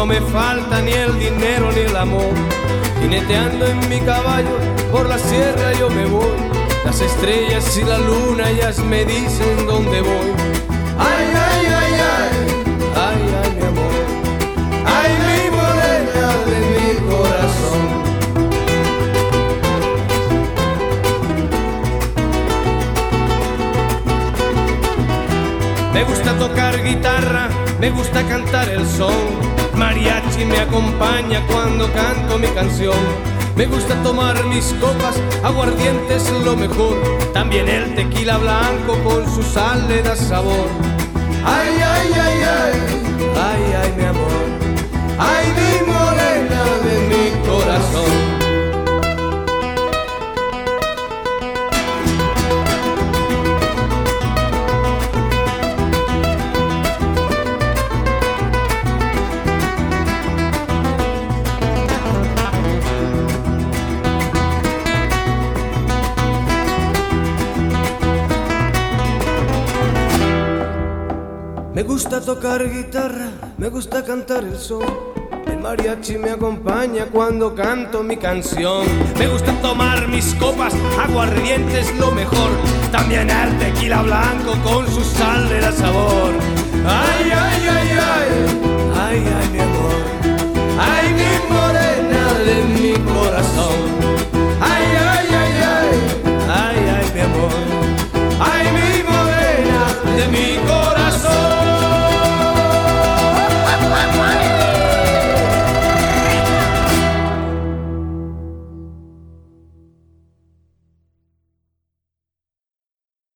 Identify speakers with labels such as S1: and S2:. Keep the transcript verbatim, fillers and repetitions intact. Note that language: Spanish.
S1: no me falta ni el dinero ni el amor. Jineteando en mi caballo por la sierra yo me voy. Las estrellas y la luna ellas me dicen dónde voy. Ay, ay, ay, ay, ay, ay, mi amor. Ay, mi morena de mi corazón. Me gusta tocar guitarra, me gusta cantar el son. Mariachi me acompaña cuando canto mi canción. Me gusta tomar mis copas, aguardiente es lo mejor. También el tequila blanco con su sal le da sabor. Ay, ay, ay, ay, ay, ay, mi amor. Ay, mi morena de mi corazón. Me gusta tocar guitarra, me gusta cantar el son. El mariachi me acompaña cuando canto mi canción. Me gusta tomar mis copas, aguardiente es lo mejor. También el tequila blanco con su sal le da sabor. Ay, ay, ay, ay, ay, ay, mi amor. Ay, mi